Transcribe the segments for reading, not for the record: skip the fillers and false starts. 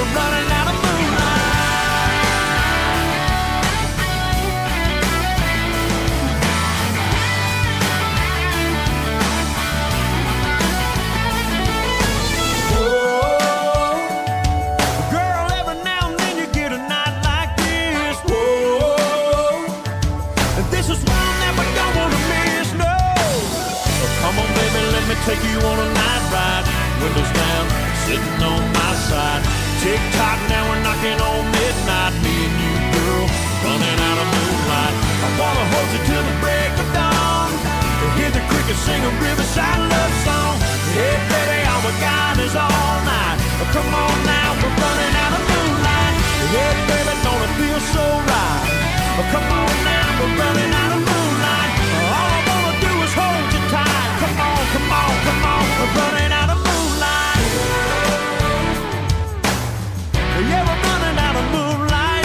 we're running out of take you on a night ride, windows down, sitting on my side. Tick tock, now we're knocking on midnight. Me and you, girl, running out of moonlight. I wanna hold you till the break of dawn, to hear the crickets sing a riverside love song. Hey baby, all we got is all night. Oh, come on now, we're running out of moonlight. Hey baby, don't it feel so right? Oh, come on now, we're running out of moonlight. All I wanna do is hold you tight. Come on, come on, come on, we're running out of moonlight. Yeah, we're running out of moonlight.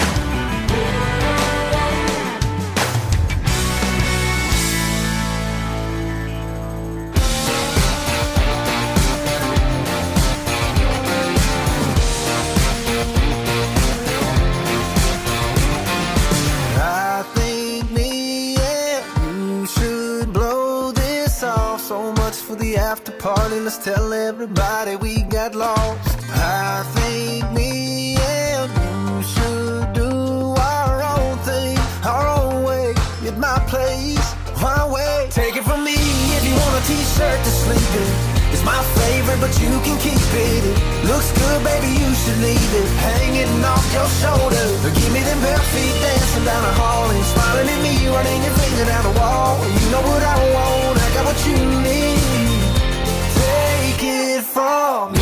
I think me and you should blow this off. So much for the after party, let's tell everybody we got lost. I think me and you should do our own thing, our own way, at my place, my way. Take it from me, if you want a t-shirt to sleep in, it's my favorite, but you can keep it. It looks good, baby, you should leave it hanging off your shoulder. Give me them bare feet dancing down the hall and smiling at me, running your finger down the wall. You know what I want, I got what you need. Take it from me.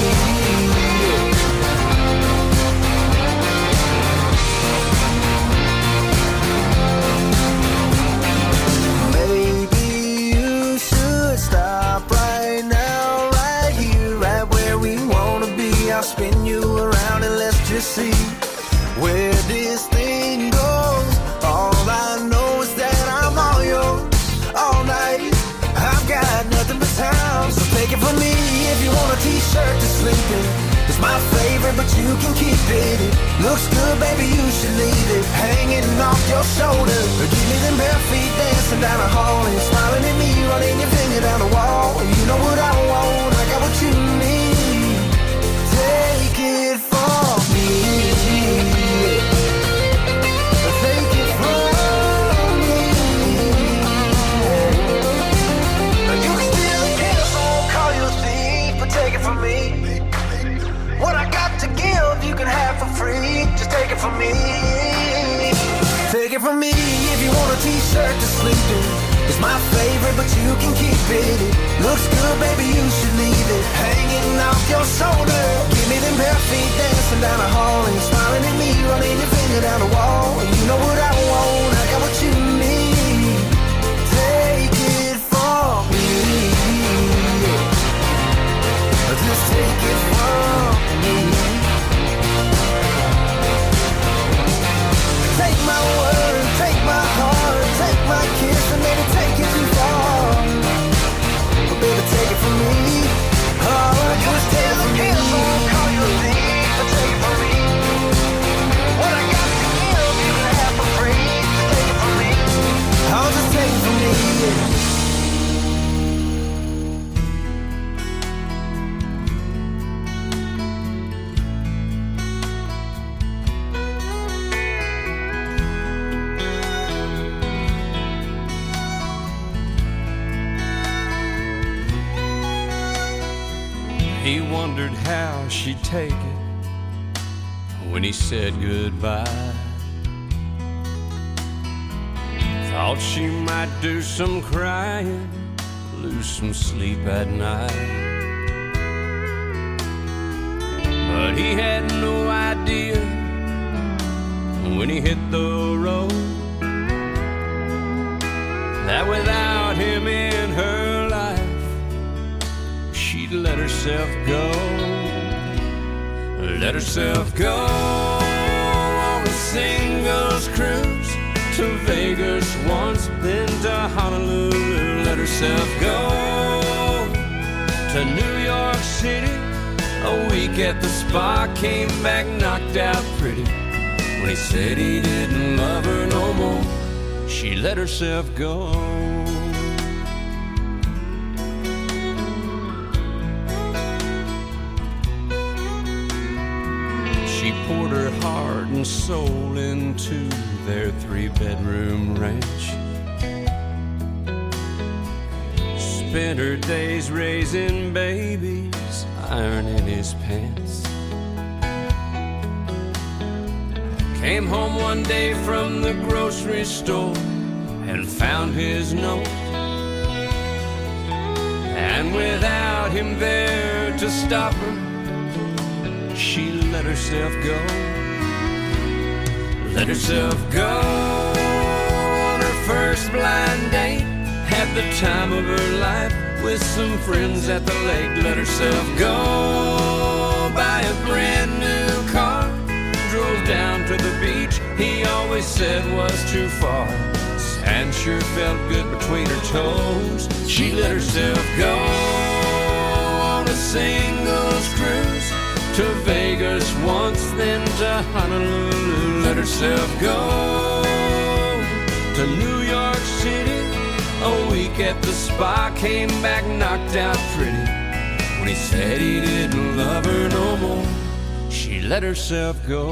Stop right now, right here, right where we wanna be. I'll spin you around and let's just see where this thing goes. All I know is that I'm all yours all night. I've got nothing but time, so take it from me. If you want a t-shirt to sleep in, it's my favorite, but you can keep it. It looks good, baby, you should leave it hanging off your shoulder. Give me them bare feet dancing down the hall and smiling at me, running your finger down the wall. You know what I want, I got what you need. Take it from me. Take it from me. You can still kill, so I won't call you a thief, but take it from me. What I got to give, you can have for free. Just take it from me. Take it from me. If you want a t-shirt to sleep in, it's my favorite, but you can keep it. It looks good, baby, you should leave it hanging off your shoulder. Give me them bare feet dancing down the hall and smiling at me, running your finger down the wall. You know what I want, I got what you need. Take it from me. Just take it from me. Take my word, take my heart, take my kiss, and maybe take it too far. But baby, take it from me. Oh, just take it from me. I won't call you a thief, but take it from me. What I got to give, you can have for free. Just take it from me. I'll just take it from me. He wondered how she'd take it when he said goodbye. Thought she might do some crying, lose some sleep at night. But he had no idea when he hit the road that without him in her life, she'd let herself go. Let herself go on a singles cruise to Vegas once, then to Honolulu. Let herself go to New York City a week week at the spa, came back knocked out pretty. When he said he didn't love her no more, she let herself go. She poured her heart and soul into their 3-bedroom ranch. Spent her days raising babies, ironing his pants. Came home one day from the grocery store and found his note. And without him there to stop her, she let herself go. Let herself go on her first blind date. Had the time of her life with some friends at the lake. Let herself go buy a brand new car. Drove down to the beach he always said was too far. Sand sure felt good between her toes. She let herself go on a singles cruise to Vegas once, then to Honolulu. Let herself go to New York City. A week at the spa, came back knocked out pretty. When he said he didn't love her no more, she let herself go.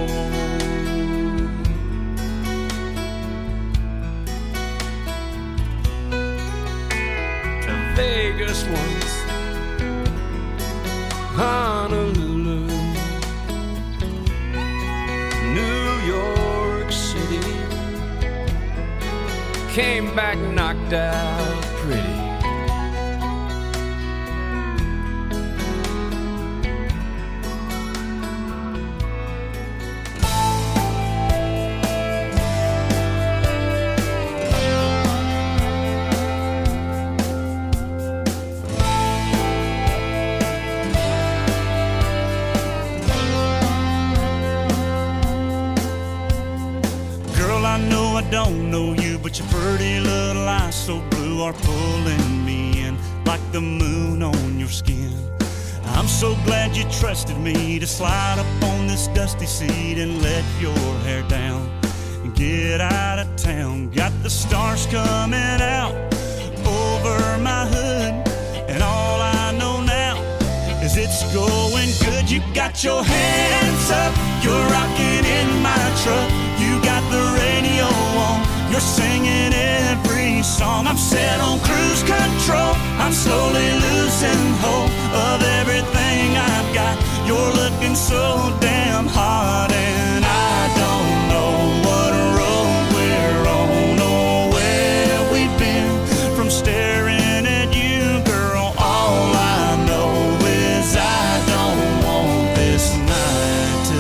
To Vegas once, Honolulu, New York City. Came back knocked out pretty. Don't know you, but your pretty little eyes so blue are pulling me in like the moon on your skin. I'm so glad you trusted me to slide up on this dusty seat and let your hair down and get out of town. Got the stars coming out over my hood, and all I know now is it's going good. You got your hands up, you're rocking in my truck. You got the radio on, you're singing every song. I'm set on cruise control, I'm slowly losing hope of everything I've got. You're looking so damn hot, and I don't know what road we're on or where we've been. From staring at you, girl, all I know is I don't want this night to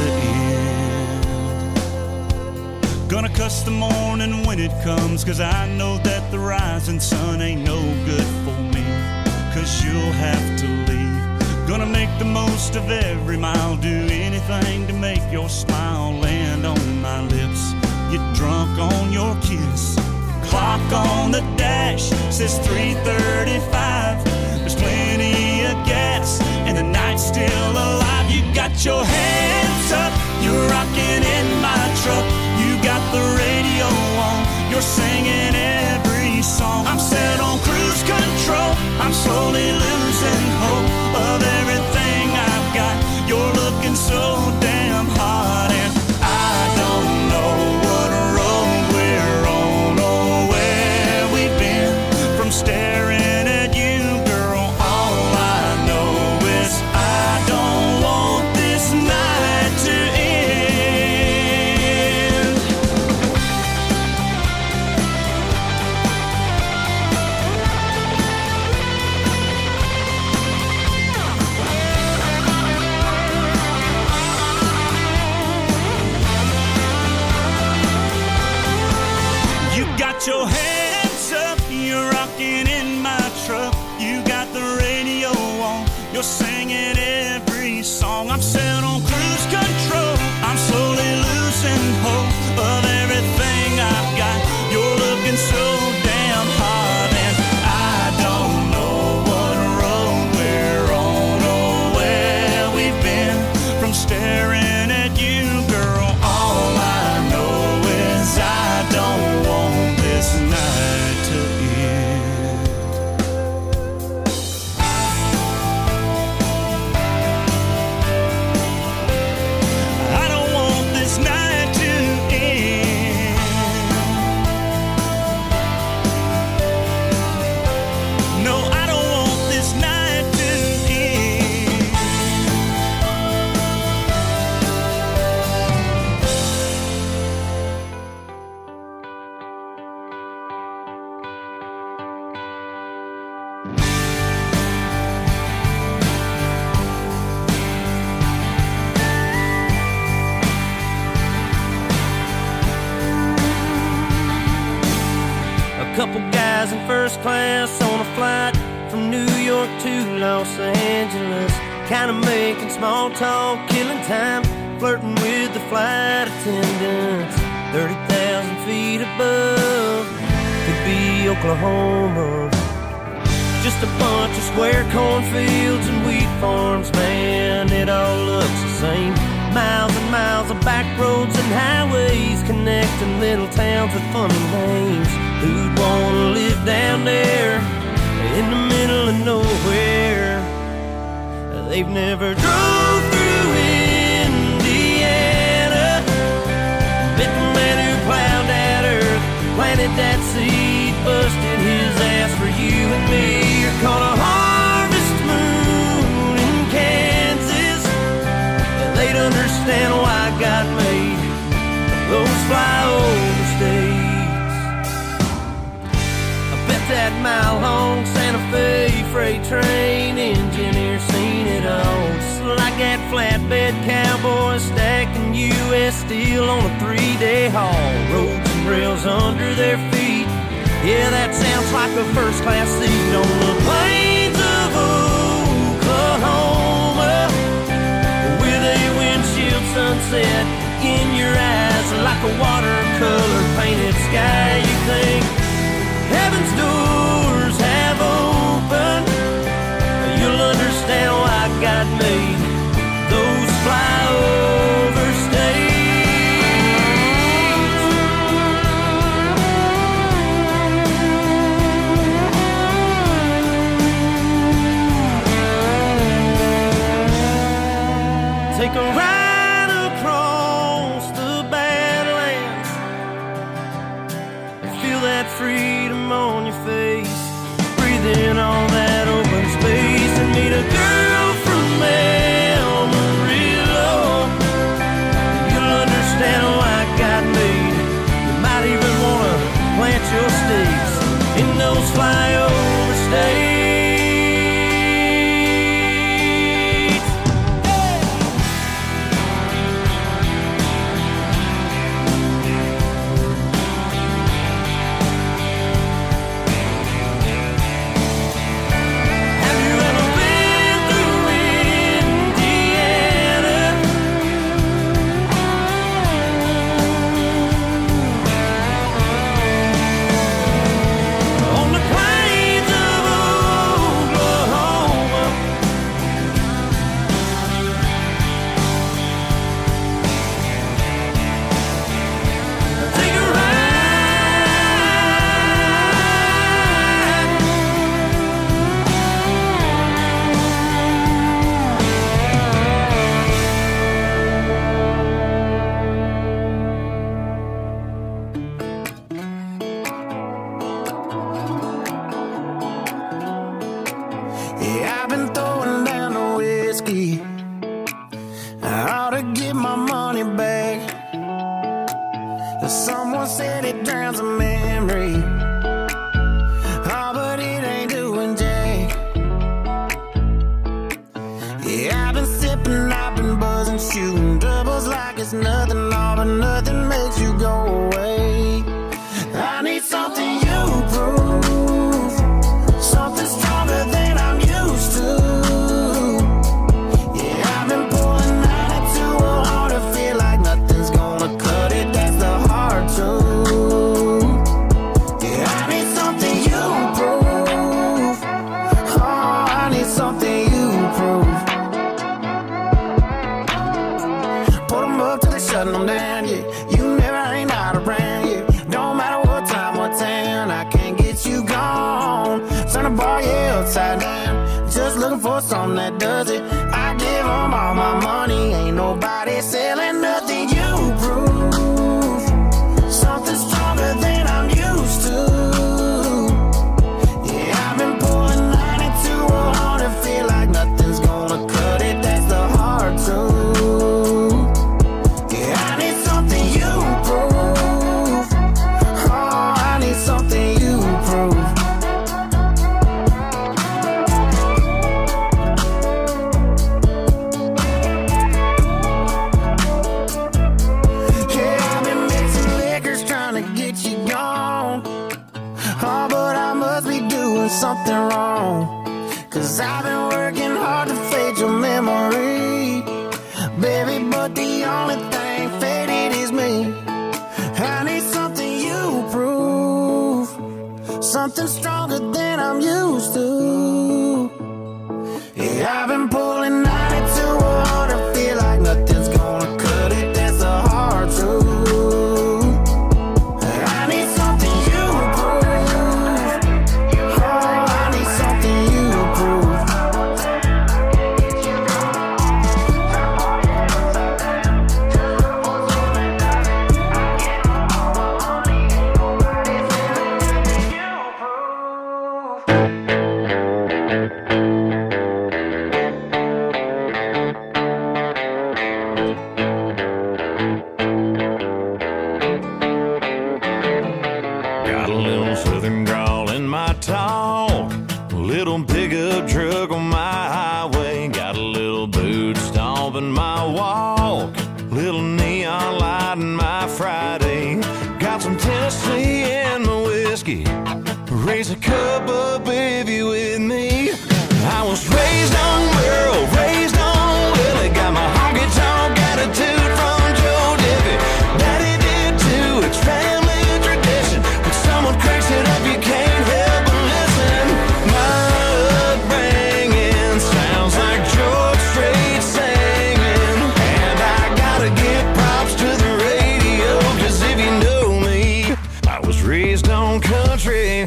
end. Gonna cuss the morning when it comes, 'cause I know that the rising sun ain't no good for me, 'cause you'll have to leave. Gonna make the most of every mile, do anything to make your smile land on my lips, get drunk on your kiss. Clock on the dash says 3:35. There's plenty of gas and the night's still alive. You got your hands up, you're rocking in my truck. You got the radio on, you're singing every song. I'm set on cruise control, I'm slowly losing hope of everything I've got. You're looking so damn hot, and I don't know what road we're on or where we've been. From staring at you, girl, all I know is I don't want this night to end. in first class on a flight from New York to Los Angeles. Kinda making small talk, killing time, flirting with the flight attendants. 30,000 feet above, could be Oklahoma. Just a bunch of square cornfields and wheat farms, man, it all looks the same. Miles and miles of back roads and highways connecting little towns with funny names. Who'd wanna live down there in the middle of nowhere? They've never drove through Indiana, met the man who plowed that earth, planted that seed, busted his ass for you and me. You're caught a harvest moon in Kansas. They'd understand why God made those flyover states. I bet that mile-long Santa Fe freight train engineer seen it all. Just like that flatbed cowboy stacking U.S. steel on a 3-day haul. Roads and rails under their feet. Yeah, that sounds like a first-class seat on the plains of Oklahoma, with a windshield sunset in your eyes like a watercolor painted sky. You think heaven's doors have opened, you'll understand why God made those flyover states. Take a ride across the Badlands, feel that freedom on your face, breathe in all that open space, and meet a girl from Amarillo. You'll understand why God made it. You might even want to plant your stakes in those flyover states. You the only thing faded is me. I need something you prove, something stronger than I'm used to. Yeah, I've been pulling 90 to 100, feel like nothing's gonna cut it, that's a hard truth. I need something you prove, oh, I need something you prove. Got a little southern drawl in my talk, a little pickup truck on my highway, got a little boot stomp in my walk, little neon light in my Friday, got some Tennessee in my whiskey, raise a cup up if you with me. I was raised on Merle, raised on Willie, got my honky tonk attitude from Joe Diffie. Daddy did too, it's family tradition. When someone cracks it up, you can't help but listen. My upbringing sounds like George Strait singing, and I gotta give props to the radio, 'cause if you know me, I was raised on country.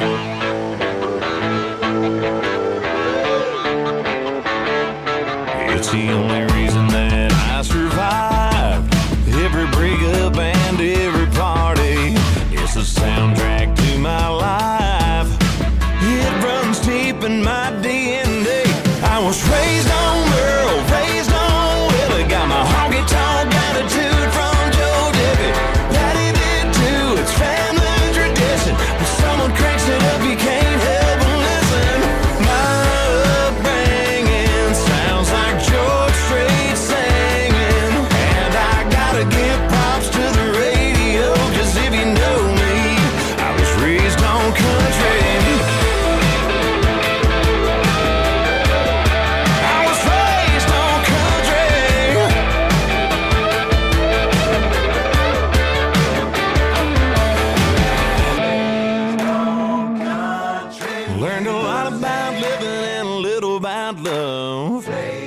It's the only reason that I survived every breakup and every party. It's the soundtrack to my life. It runs deep in my DNA. I was raised on Merle, raised on Willie, got my honky tonk attitude from Joe Diffie. Daddy did too, it's family tradition. When someone cracks it up, you can't help but listen. My upbringing sounds like George Strait singing, and I gotta give props to the radio, 'cause if you know me, I was raised on country. I was raised on country. Learned a lot about living and a little about love.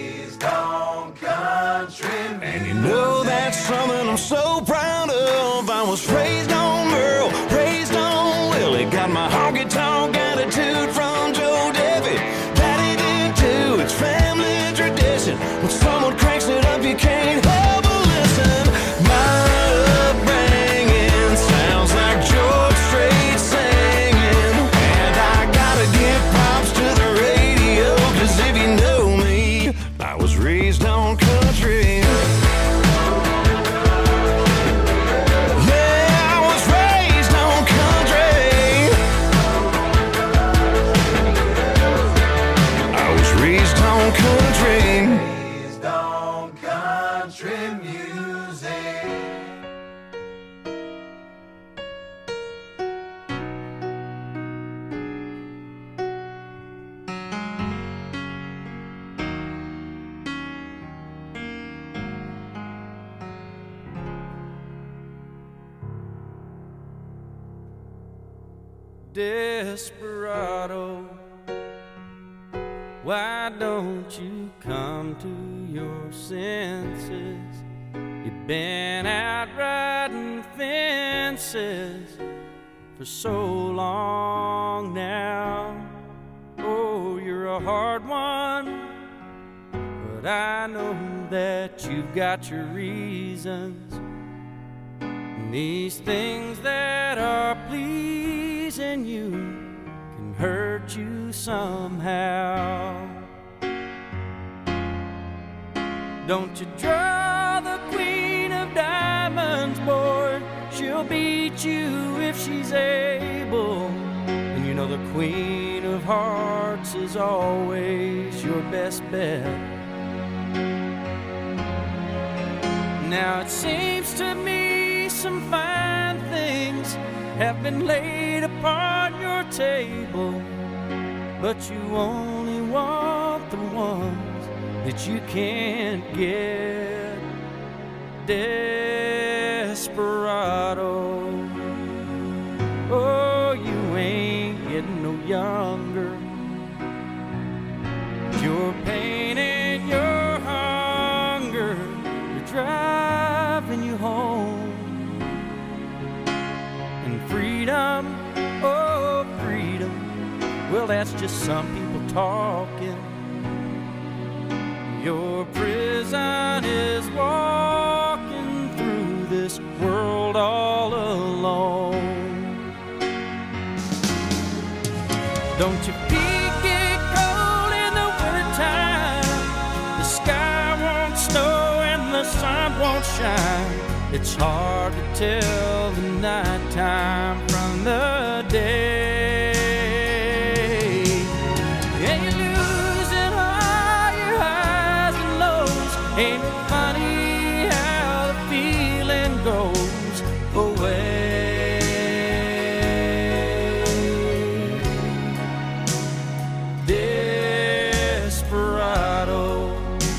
And you know that's something I'm so proud of. I was raised on Merle, raised on Willie, got my honky tonk attitude from Joe Diffie. Daddy did too, it's family tradition. When someone cranks it up, you can't help but listen. My upbringing sounds like George Strait singing, and I gotta give props to the radio, 'cause if you know me, I was raised on country. Yeah, I was raised on country. I was raised on country. Raised on country music. Desperado, why don't you come to your senses? You've been out riding fences for so long now. Oh, you're a hard one, but I know that you've got your reasons. And these things that are pleasing you can hurt you somehow. Don't you draw the queen of diamonds, boy. She'll beat you if she's able. And you know the queen of hearts is always your best bet. Now it seems to me some fine things have been laid upon your table, but you only want the ones that you can't get. desperado. Oh, you ain't getting no younger. Your pain and your hunger, they're driving you home. And freedom, oh freedom, well that's just some people talking. Your prison is walking through this world all alone. Don't your feet get cold in the wintertime? The sky won't snow and the sun won't shine. It's hard to tell the nighttime from the day. Ain't it funny how the feeling goes away? Desperado,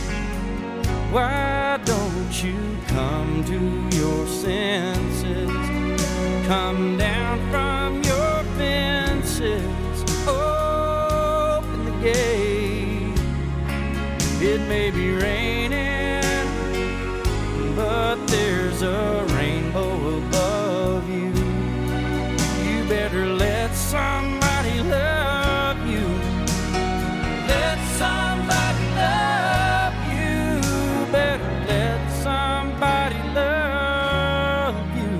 why don't you come to your senses? Come down from your fences, open the gate. It may be raining, but there's a rainbow above you. You better let somebody love you. Let somebody love you. Better let somebody love you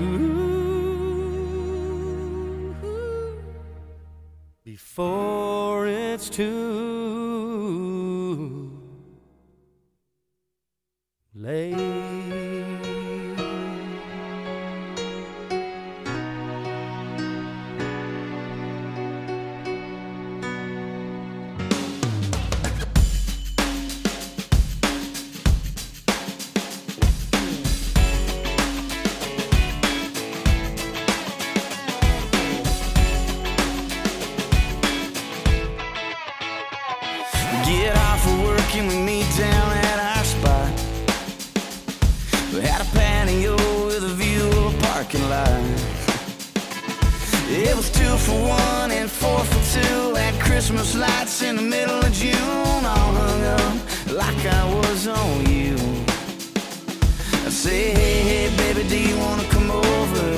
before it's too late. Get off of work and we meet down at our spot. We had a patio with a view of a parking lot. It was 2 for 1 and 4 for 2. Had Christmas lights in the middle of June, all hung up like I was on you. I say, hey, hey, baby, do you wanna come over?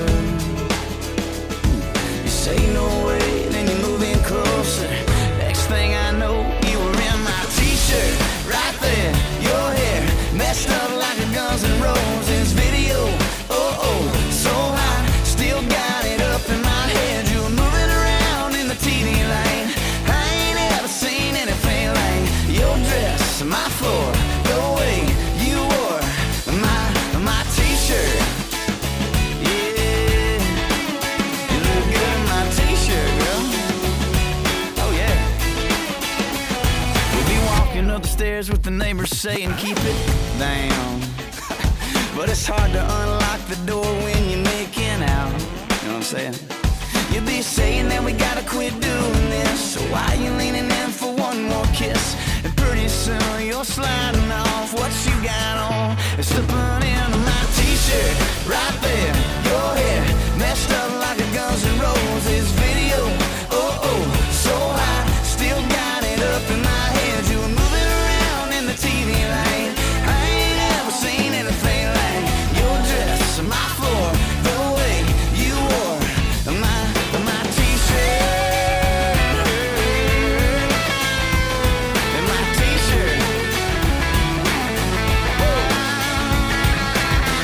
You say no way, then you move in closer. Next thing I know, you were in my t-shirt, right there. Your hair messed up like a Guns N' Roses video. Oh, oh, so hot, still got it up in my head. You were moving around in the TV lane. I ain't ever seen anything like your dress, my floor, the way you wore my t-shirt. Yeah, you look good in my t-shirt, girl. Oh yeah. We'll be walking up the stairs with the neighbors saying keep it down. But it's hard to unlock the door when you're making out. You know what I'm saying? You'll be saying that we gotta quit doing this. So why you leaning in for one more kiss? And pretty soon you're sliding off what you got on and slipping into my t-shirt. Right there, your hair messed up like a Guns N' Roses video. Oh, oh, so hot, still got it up in my head. You were moving around in the TV lane. I ain't ever seen anything like your dress, my floor, the way you wore my t-shirt. And my t-shirt.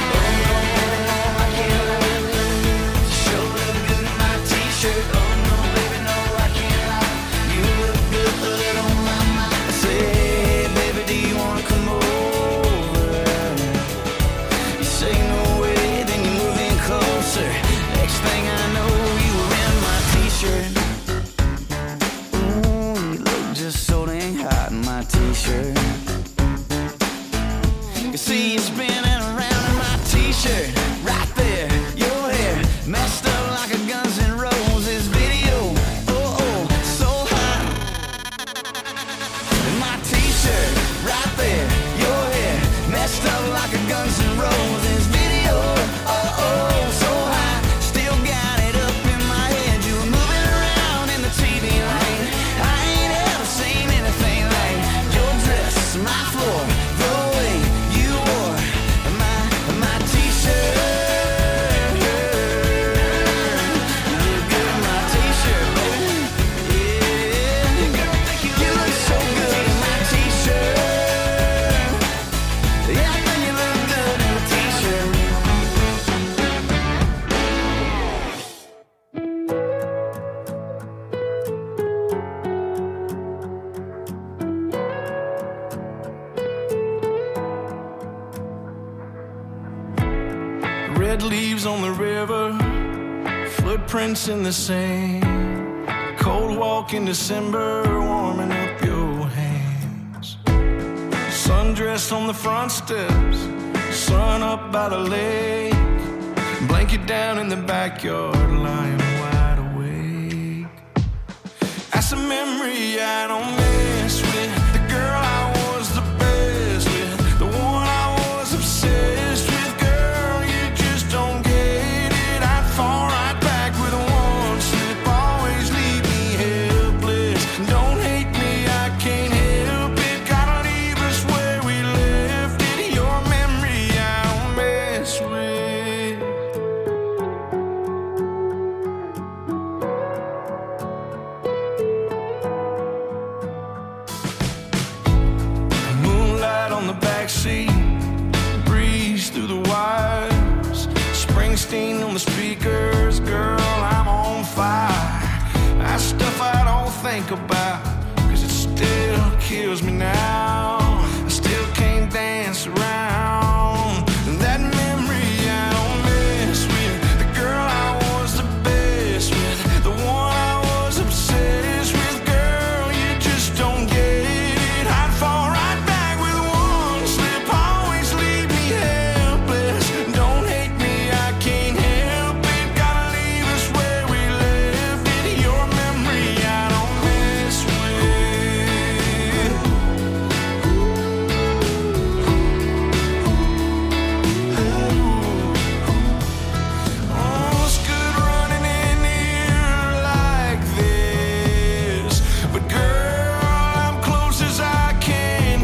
Red leaves on the river, footprints in the sand. Cold walk in December, warming up your hands. Sundress on the front steps, sun up by the lake. Blanket down in the backyard, lying wide awake. That's a memory I don't miss with the girl I was the best with, the one I was obsessed with. Girl, you just don't get it. I'd fall right back with one slip, always leave me helpless. Don't hate me, I can't help it. Gotta leave us where we left it. Your memory I don't mess with. Moonlight on the backseat, breeze through the wires. Springsteen on the speakers, girl, I'm on fire. That stuff I don't think about, 'cause it still kills me now. I still can't dance around that memory I don't mess with, the girl I was the best with, the one I was obsessed with. Girl, you just don't get it. I'd fall right back with one slip, always leave me helpless. Don't hate me, I can't help it. Gotta leave us where we left it. Your memory I don't mess with. Oh, it's good running in here like this, but girl, I'm close as I can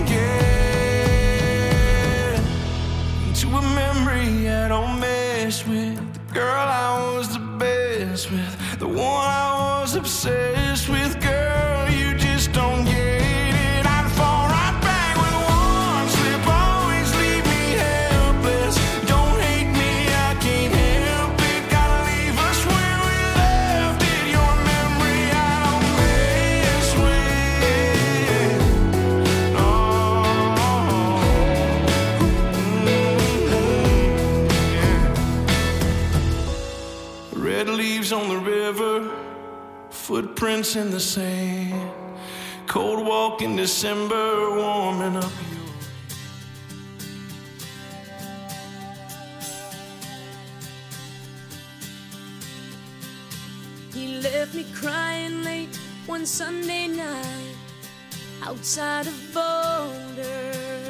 get to a memory I don't mess with, the girl I was the best with, the one I was obsessed with. Girl, you just don't get it. I'd fall right back with one slip, always leave me helpless. Don't hate me, I can't help it. Gotta leave us where we left it. Your memory I don't mess with. No. Red leaves on the river, footprints in the sand. Cold walk in December, warming up your. He left me crying late one Sunday night outside of Boulder.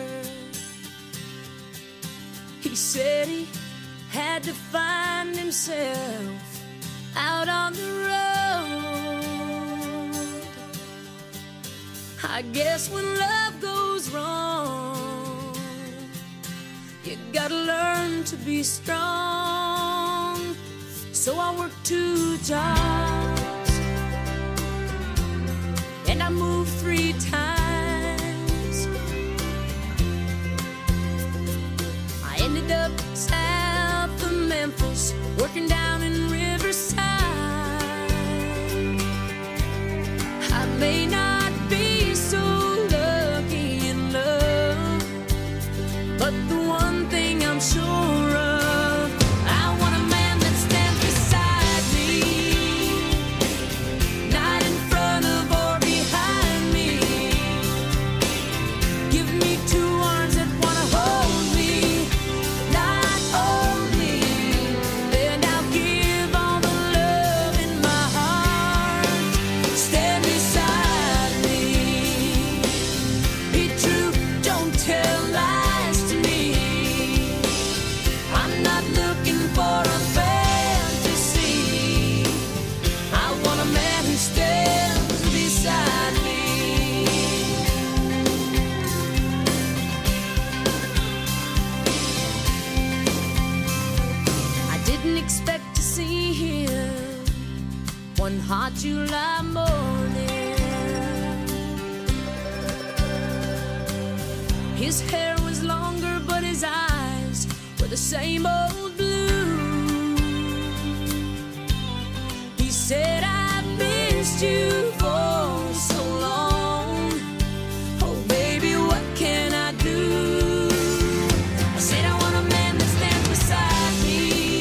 He said he had to find himself out on the road. I guess when love goes wrong, you gotta learn to be strong. So I worked 2 jobs and I moved 3 times. I ended up south of Memphis, working down in Riverside. I may not be so lucky in love, but the one thing I'm sure of, I want a man that stands beside me, not in front of or behind me. Give me 2 arms that wanna hold me, not only, and I'll give all the love in my heart. Stand beside me, be true, don't tell lies to me. I'm not looking for a fantasy, I want a man who stands beside me. I didn't expect to see him one hot July morning. His hair was longer, but his eyes were the same old blue. He said, I've missed you for so long. Oh, baby, what can I do? I said, I want a man that stands beside me.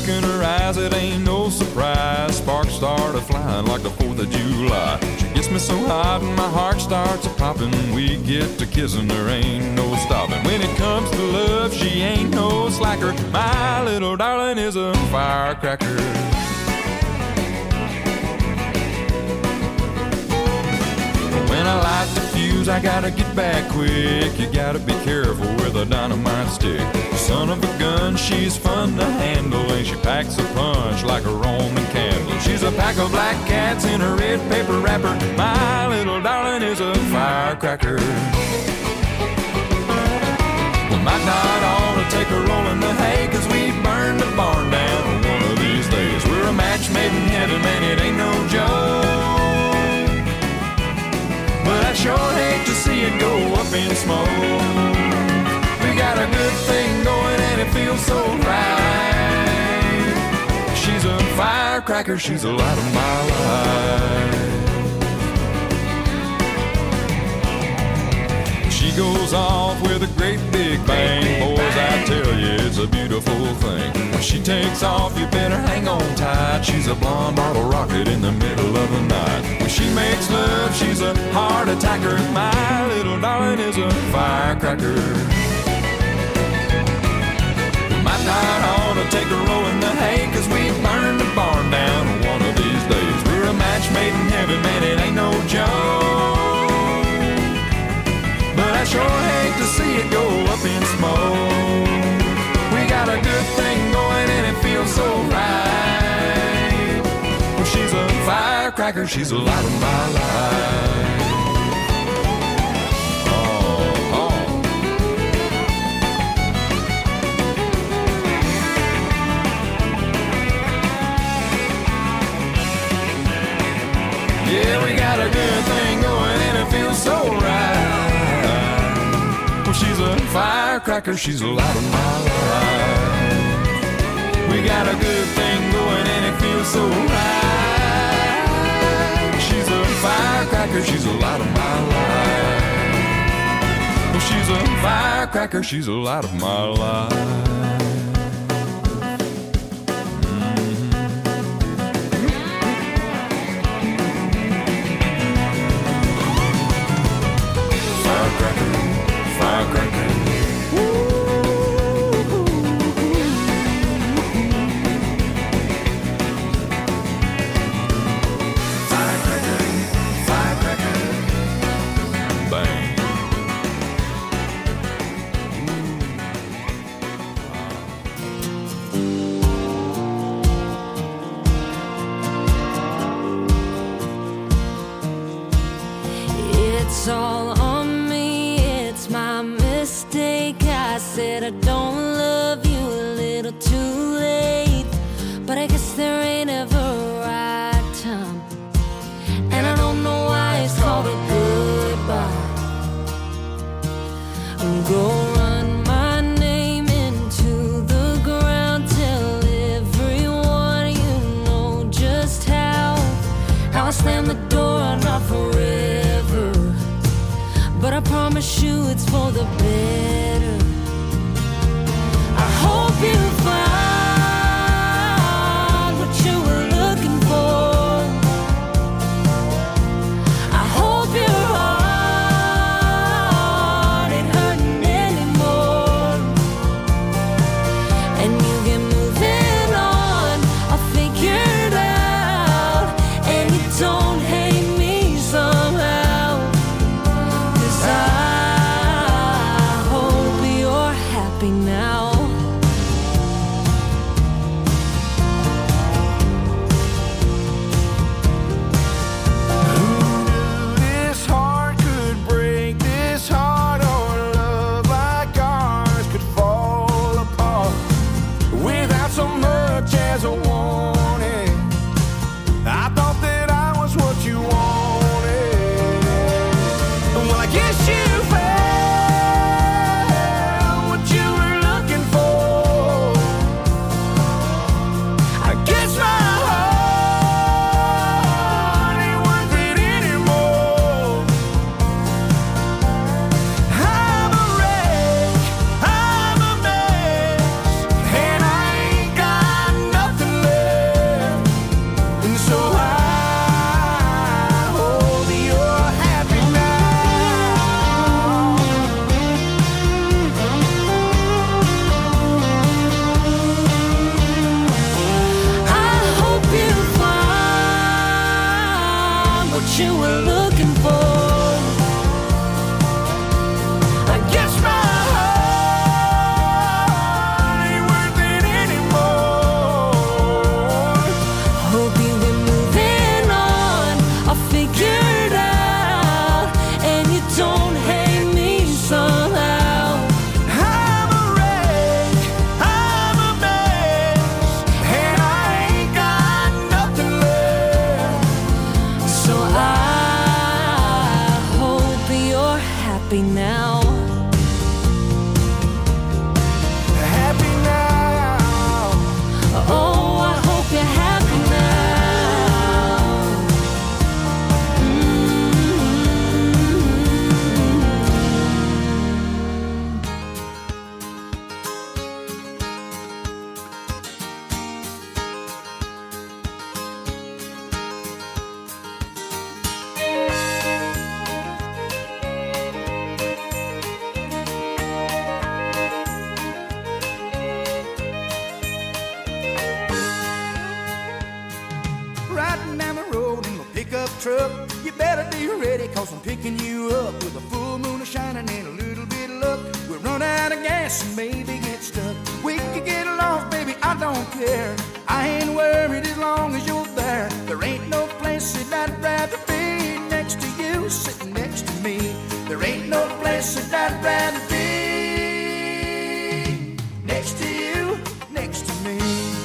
in her eyes, it ain't no surprise. Sparks started flying like the 4th of July. She gets me so hot and my heart starts a-popping. We get to kissing, there ain't no stopping. When it comes to love, she ain't no slacker. My little darling is a firecracker. When I light the fuse, I gotta get back quick. You gotta be careful with a dynamite stick. Son of a gun, she's fun to handle, and she packs a punch like a Roman candle. She's a pack of black cats in a red paper wrapper. My little darling is a firecracker. We might not ought to take a roll in the hay, 'cause we burned the barn down one of these days. We're a match made in heaven, man, it ain't no joke. But I sure hate to see it go up in smoke. We got a good thing going and it feels so right. She's a firecracker, she's the light of my life. She goes off with a great big bang. Boys, I tell you, it's a beautiful thing. When she takes off, you better hang on tight. She's a blonde bottle rocket in the middle of the night. When she makes love, she's a heart attacker. My little darling is a firecracker. We might not ought to take a roll in the hay, 'cause we burned the barn down one of these days. We're a match made in heaven, man, it ain't no joke. But I sure hate to see it go up in smoke. We got a good thing going and it feels so right. Well, she's a firecracker, she's the light of my life. Oh, oh. Yeah, we got a good thing going and it feels so right. Well, she's a firecracker, she's the light of my life. We got a good thing going and it feels so right. She's a firecracker, she's the light of my life. Well, she's a firecracker, she's the light of my life. It's all on me, it's my mistake. I said I don't love you a little too late, but I guess there ain't ever a right time. And I don't know why it's called a goodbye. Go run my name into the ground, tell everyone you know just how I slam the door, not forever, but I promise you it's for the better. I hope you found what you were looking for. I hope your heart ain't hurting anymore, and you get moving on. I'll figure it out, and you don't hate me somehow. 'Cause I hope you're happy now. happy now. Happy now. Oh, I hope you're happy now. Riding down the road in my pickup truck. You better be ready, cause I'm picking you up with a full moon shining and a little bit of luck. We'll run out of gas and maybe get stuck. We could get lost, baby, I don't care. I ain't worried as long as you're there. There ain't no place that I'd rather be next to you, sitting next to me. There ain't no place that I'd rather be next to you, next to me.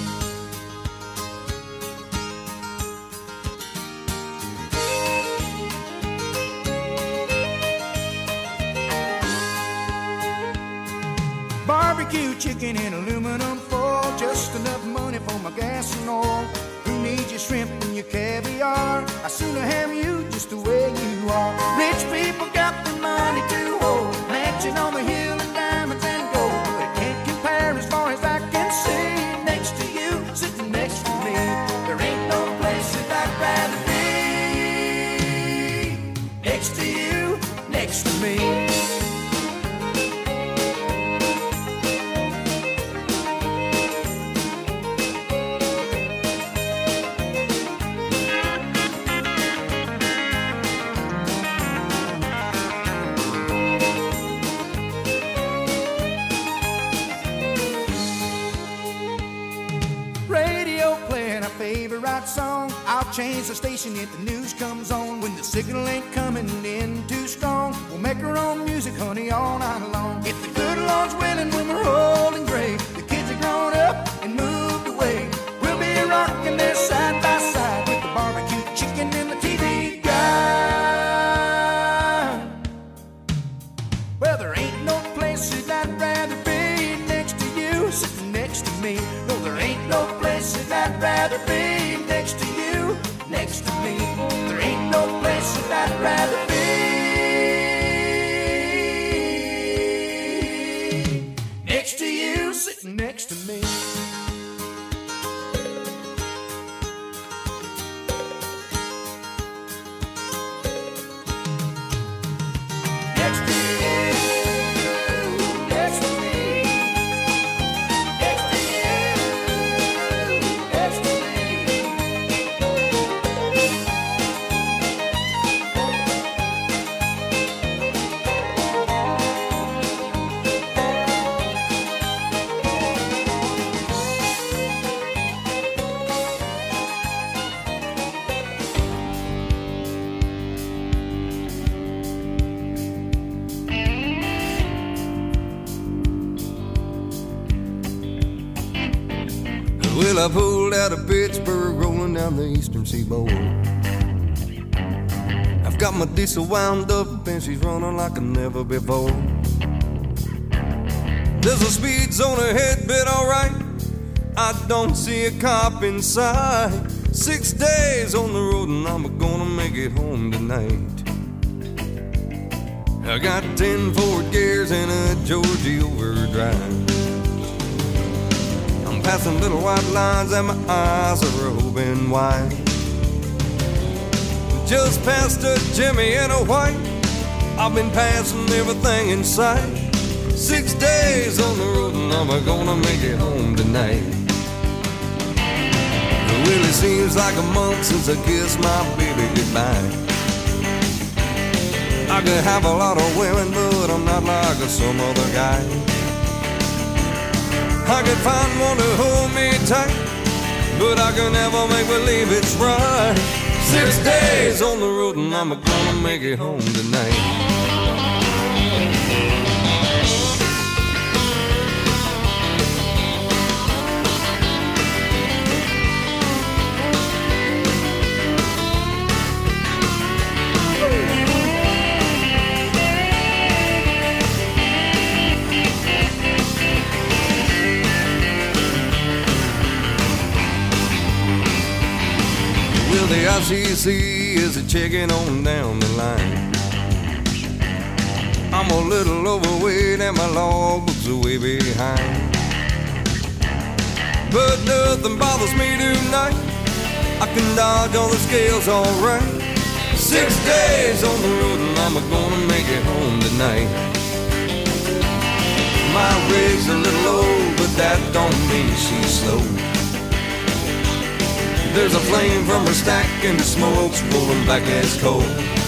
Barbecue chicken in aluminum foil, just enough money for my gas and oil. Who needs your shrimp and your caviar? I sooner have you just the way you are. Rich people got the money to hold, mansion on the hill and diamonds and gold. But it can't compare as far as I can see. Next to you, sitting next to me, there ain't no place that I'd rather be. Next to you, next to me. Favorite song, I'll change the station if the news comes on. When the signal ain't coming in too strong, we'll make our own music, honey, all night long. If the good Lord's willing, when we're old and gray, the kids are grown up and moved away, we'll be rocking there side by side with the barbecue chicken and the TV guide. Well, there ain't no place that I'd rather be next to you, sitting next to me. No, there ain't no place that I'd rather be next to you, next to me. There ain't no place that I'd rather be next to you, sitting next to me. Well, I pulled out of Pittsburgh, rolling down the eastern seaboard. I've got my diesel wound up and she's running like never before. There's a speed zone ahead, but alright, I don't see a cop in sight. 6 days on the road and I'm gonna make it home tonight. I got 10 Ford gears and a Georgia overdrive. Passing little white lines and my eyes are open wide. Just past a Jimmy and a white, I've been passing everything in sight. 6 days on the road and I'm gonna make it home tonight. Well, it seems like a month since I kissed my baby goodbye. I could have a lot of women, but I'm not like some other guy. I could find one to hold me tight, but I can never make believe it's right. 6 days on the road and I'm gonna make it home tonight. she see as a checking on down the line. I'm a little overweight and my logbook's way behind. But nothing bothers me tonight. I can dodge all the scales alright. 6 days on the road and I'm gonna make it home tonight. My rig's a little old, but that don't mean she's slow. There's a flame from her stack and the smoke's rolling back as coal.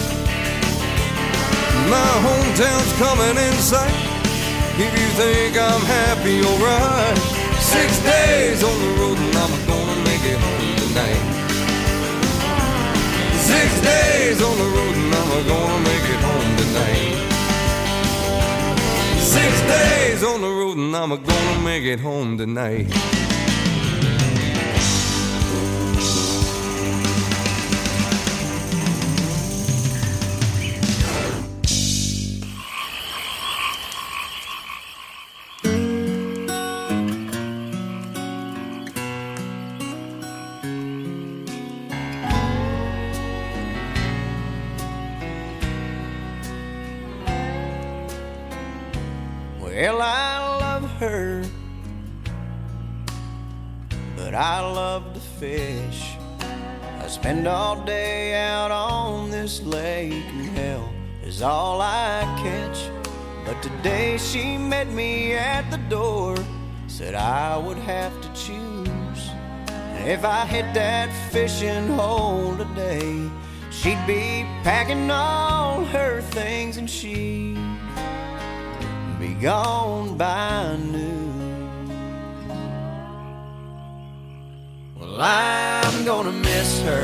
My hometown's coming in sight. If you think I'm happy, alright. 6 days on the road and I'm gonna make it home tonight. 6 days on the road and I'm gonna make it home tonight. 6 days on the road and I'm gonna make it home tonight. Well, I love her, but I love to fish. I spend all day out on this lake, and hell is all I catch. But today she met me at the door, said I would have to choose. And if I hit that fishing hole today, she'd be packing all her things and she'd be gone by noon. Well, I'm gonna miss her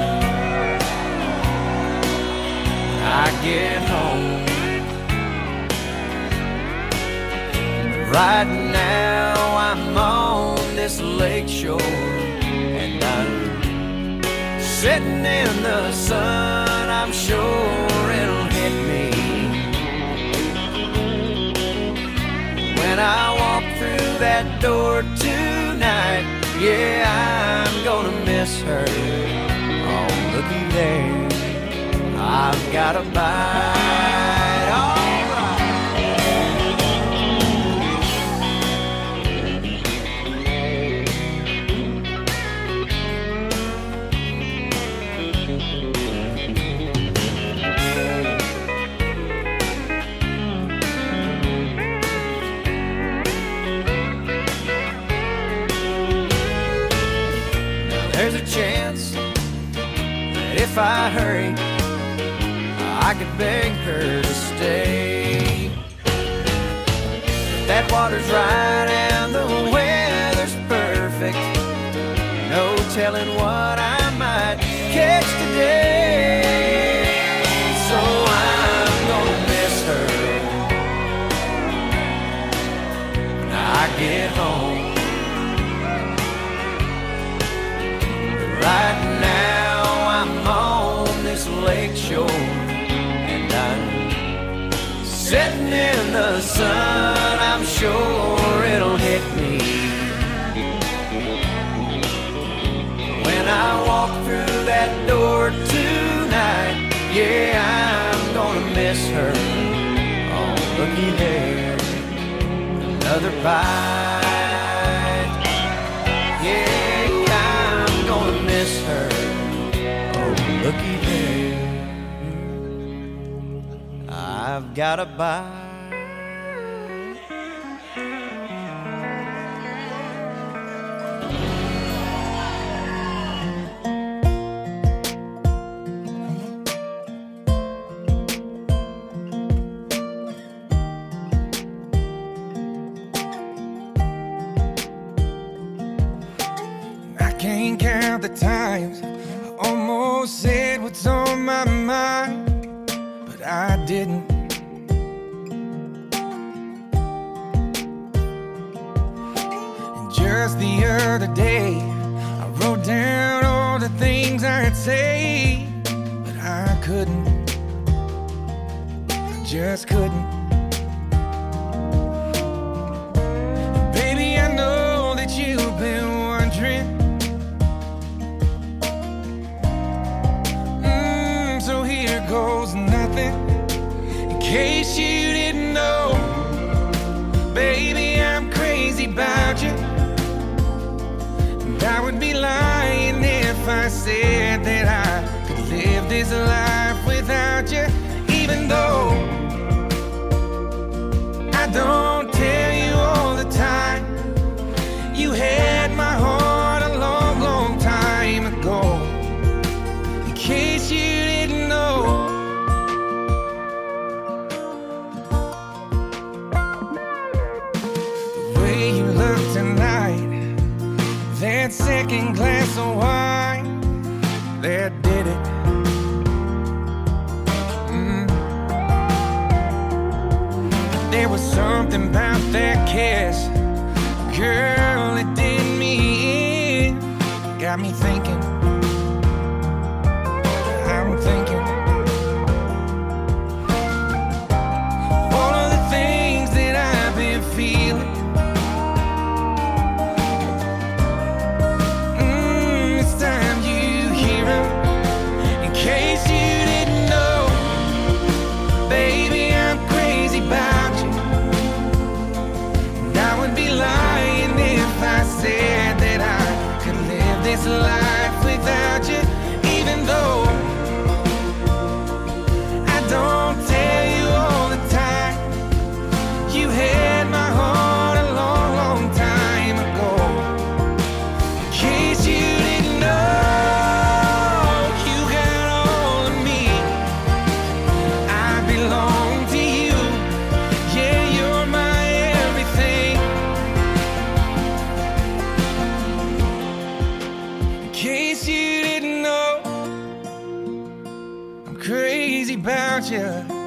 when I get home. Right now I'm on this lake shore, and I'm sitting in the sun. I'm sure it'll hit me when I walk through that door tonight. Yeah, I'm gonna miss her. Oh, looky there, I've got a bite. All there's a chance that if I hurry, I could beg her to stay. If that water's right and the weather's perfect, no telling what I might catch today. So I'm gonna miss her when I get home. Right now I'm on this lake shore, and I'm sitting in the sun. I'm sure it'll hit me when I walk through that door tonight. Yeah, I'm gonna miss her. Oh, looky there, another bite. Yeah, I'm gonna miss her. Oh, looky there, I've got a bite. Can't count the times I almost said what's on my mind, but I didn't. And just the other day, I wrote down all the things I'd say, but I couldn't. I just couldn't. And baby, I know that you've been wondering tonight. That second glass of wine, that did it. There was something about that kiss, girl, it did me in. Got me thinking, I'm thinking all of the things that I've been feeling. It's time you hear them. In case you didn't know, baby, I'm crazy about you. And I would be lying if I said that I could live this life without you, even though I don't tell you all the time. You had my heart a long, long time ago. In case you didn't know, you got all of me. I belong to you. Yeah, you're my everything. In case you didn't know, I'm crazy about you.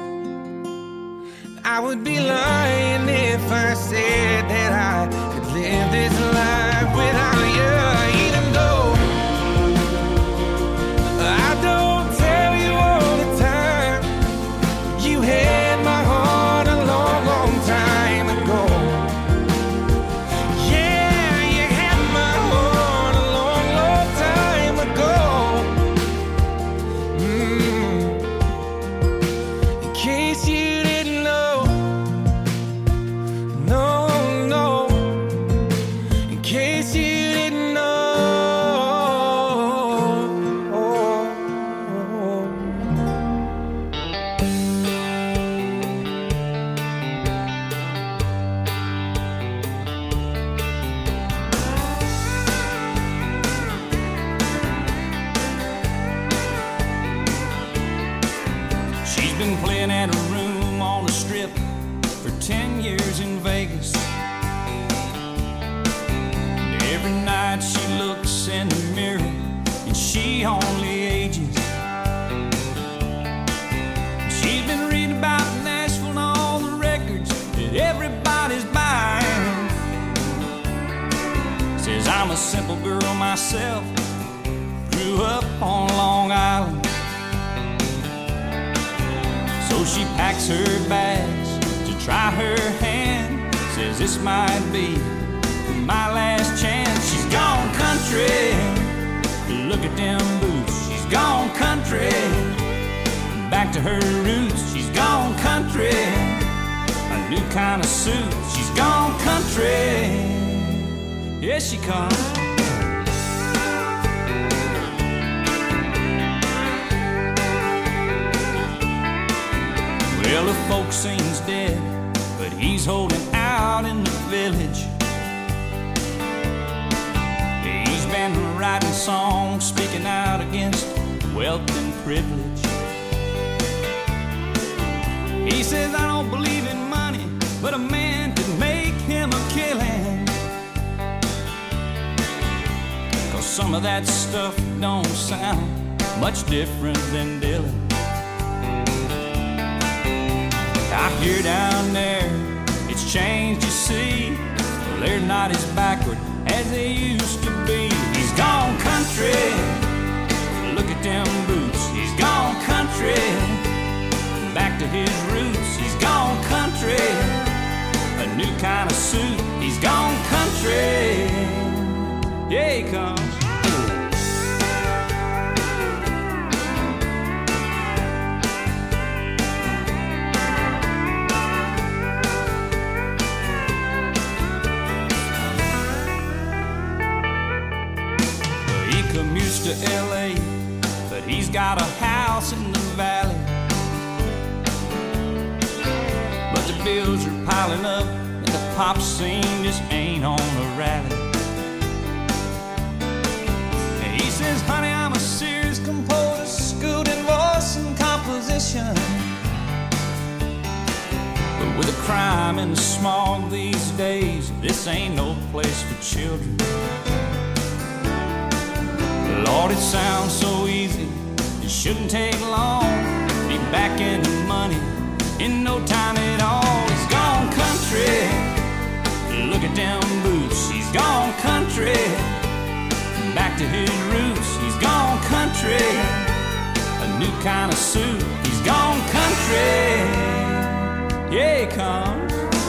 I would be lying if I said that I could live this life without you, even though I don't tell you all the time. You had my heart a long, long time ago. Yeah, you had my heart a long, long time ago. In case you didn't know, no, no. In case you didn't know. She's been playing at a room on the strip for 10 years in Vegas. And every night she looks in the mirror and she only ages. She's been reading about Nashville and all the records that everybody's buying. Says I'm a simple girl myself, grew up on Long Island. So she packs her bags to try her hand. Says this might be my last chance. She's gone country, look at them boots. She's gone country, back to her roots. She's gone country, a new kind of suit. She's gone country, here she comes. Well, the folks say he's dead, but he's holding out in the village. He's been writing songs, speaking out against wealth and privilege. He says, I don't believe in money, but a man could make him a killing. 'Cause some of that stuff don't sound much different than Dylan. I hear down there, it's changed, you see. Well, they're not as backward as they used to be. He's gone country, look at them boots. He's gone country, back to his roots. He's gone country, a new kind of suit. He's gone country, yeah, he comes. Commutes to LA, but he's got a house in the valley. But the bills are piling up and the pop scene just ain't on a rally. And he says, honey, I'm a serious composer, schooled in voice and composition. But With the crime and the smog these days, this ain't no place for children. Lord, it sounds so easy, it shouldn't take long. Be back in the money in no time at all. He's gone country, look at them boots. He's gone country, back to his roots. He's gone country, a new kind of suit. He's gone country, yeah, he comes.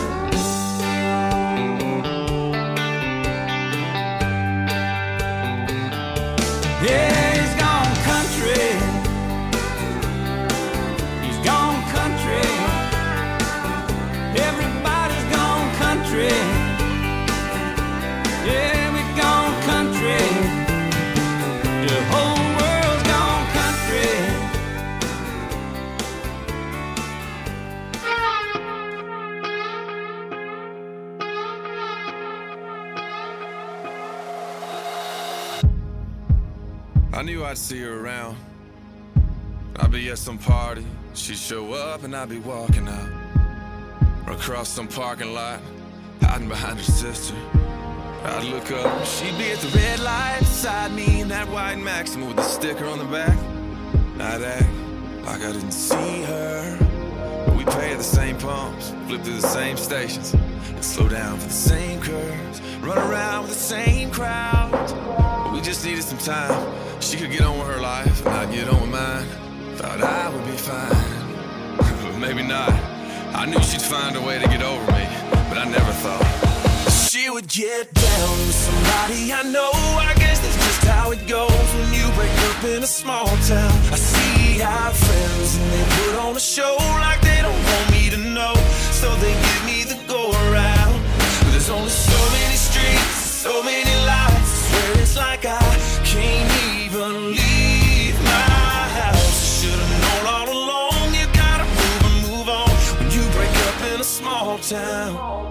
Yeah, he's gone country. He's gone country. Everybody's gone country. Yeah, we've gone country. The whole world's gone country. I knew I'd see her around. I'd be at some party, she'd show up and I'd be walking out. Or across some parking lot, hiding behind her sister. I'd look up, she'd be at the red light beside me in that white Maxima with the sticker on the back. I'd act like I didn't see her. But we pay at the same pumps, flip through the same stations, and slow down for the same curves, run around with the same crowds. But we just needed some time. She could get on with her life and I'd get on with mine. Thought I would be fine, but maybe not. I knew she'd find a way to get over me, but I never thought she would get down with somebody I know. I guess that's just how it goes when you break up in a small town. I see our friends and they put on a show like they don't want me to know, so they give me the go around. But there's only so many streets, so many lights. I swear it's like I can't even leave my house. Should've known all along, you gotta move and move on when you break up in a small town.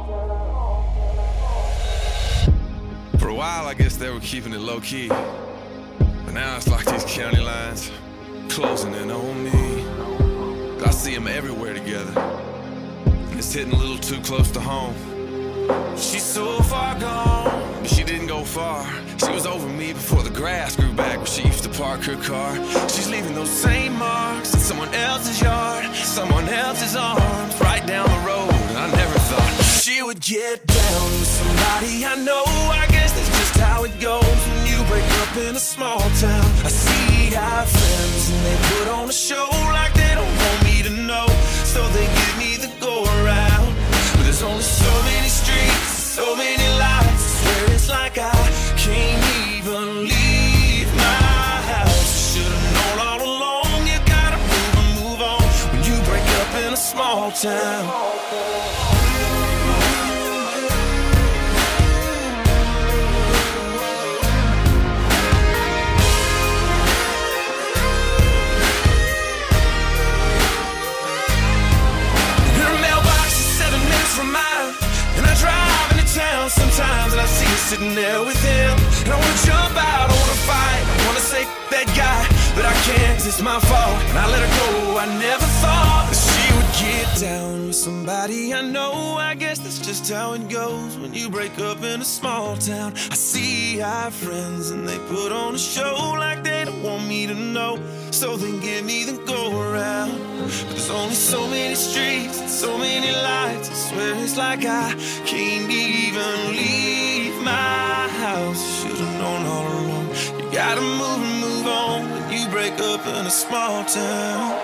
For a while, I guess they were keeping it low-key, but now it's like these county lines closing in on me. I see them everywhere together, and it's hitting a little too close to home. She's so far gone, but she didn't go far. She was over me before the grass grew back where she used to park her car. She's leaving those same marks in someone else's yard, someone else's arms, right down the road. And I never thought she would get down with somebody I know. I guess that's just how it goes when you break up in a small town. I see our friends and they put on a show like they don't want me to know, so they give me the go around. But there's only so many streets, so many lights. I swear it's like I can't even leave my house. Should've known all along, you gotta move and move on when you break up in a small town. From mine, and I drive into town sometimes and I see her sitting there with him, and I wanna jump out, I wanna fight, I wanna say that guy, but I can't 'cause it's my fault, and I let her go. I never thought that she would get down with somebody I know. I guess that's just how it goes when you break up in a small town. I see our friends and they put on a show like they don't want me to know, so they give me the go around. But there's only so many streets and so many lights. I swear it's like I can't even leave my house. Should've known all along, you gotta move and move on when you break up in a small town.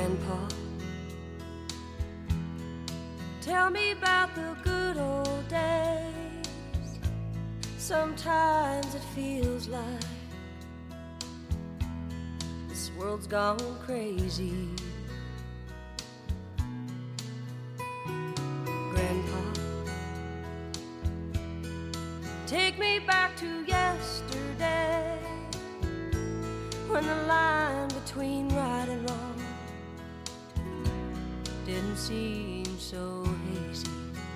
Grandpa, tell me about the good old days. Sometimes it feels like this world's gone crazy. Grandpa, take me back to yesterday, when the line between right and wrong didn't seem so hazy.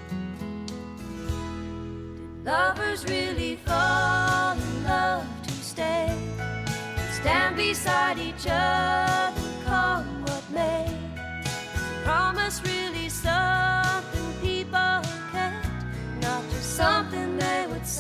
Did lovers really fall in love to stay, stand beside each other